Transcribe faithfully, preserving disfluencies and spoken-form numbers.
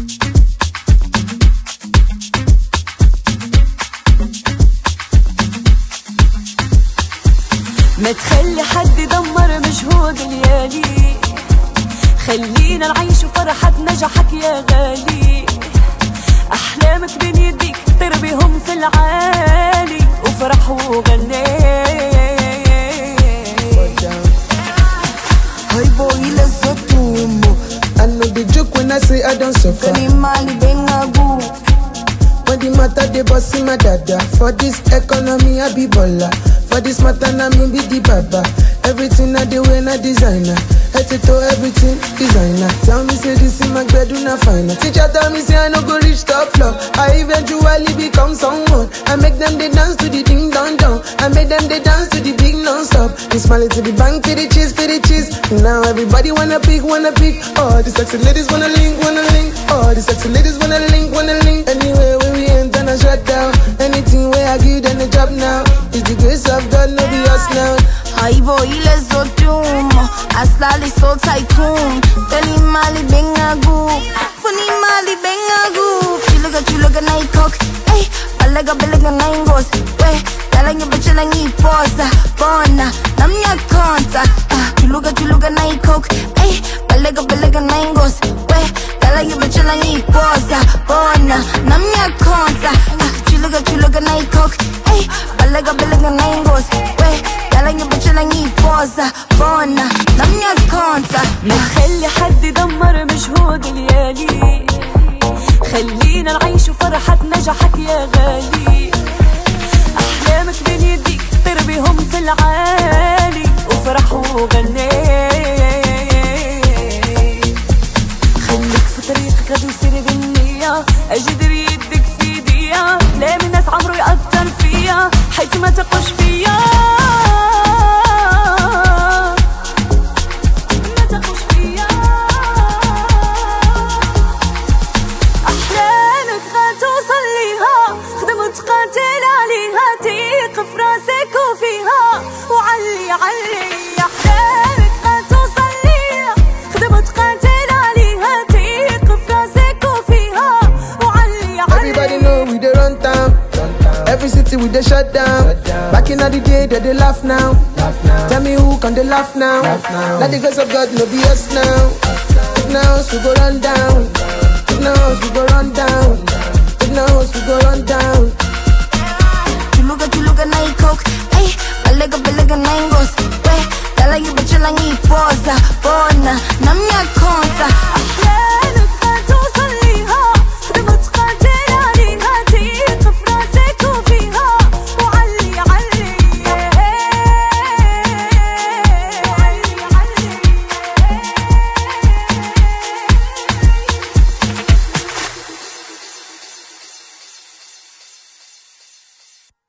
ما تخلي حد يدمر مجهود ليالي، خلينا نعيش فرحة نجاحك يا غالي. أحلامك بين يديك طير بهم في العالي، وفرح وغني. Hi boy, let's go to mo. I know the joke when I say I don't suffer. Mali bengabu. When the matter they boss in my dada. For this economy I be baller. For this matter na me be the baba. Everything I do when I designer. Head to toe everything designer. Tell me say this in my bed do not find it. Teacher tell me say I no go reach top floor. I eventually become someone. I make them they dance to the ding dong dong. I make them they dance to the big non-stop. And smile to the bank for the cheese, for the cheese. Now everybody wanna pick, wanna pick. Oh, the sexy ladies wanna link, wanna link. Oh, the sexy ladies wanna link, wanna link. Anywhere where we enter, I shut down. Anything where I give them a job now. It's the grace of God, no be us now. Hi boy, let's go doom. Aslali so tycoon. Teli mali bengagu. Funny mali bengagu. Chulaga chulaga nai cock. Hey, balaga balaga nai goes. Weh, talanga bachala ngi posa. Bona, namnya konta. Chuluga chuluga nai cock. Hey, balaga balaga nai goes. Weh, talanga bachala ngi posa. Bona, namnya konta. Chuluga chuluga nai cock. Hey, balaga balaga nai goes. Weh, talanga bachala ngi posa. Bona, namnya konta. ما تخلي حد يدمر مجهود ليالي، خلينا نعيش فرحة نجاحك يا غالي. أحلامك بين يديك طير بهم في العالي، وفرح وغني. خليك في طريقك غادي وسير بالنية، أجدر يدك في ايديا. لا من ناس عمرو يأثر فيا، حيث ما تقوش فيا. تقاتل عليها، تيق في راسك وفيها، وعلي علي أحلامك غتوصل ليها. خدم وتقاتل عليها، تيق في راسك وفيها، وعلي علي. Everybody know we dey run town. Every city we dey shut down. Back in the day they dey laugh now. Tell me who can they laugh now? Let the grace of God no be us now. If now we go run down.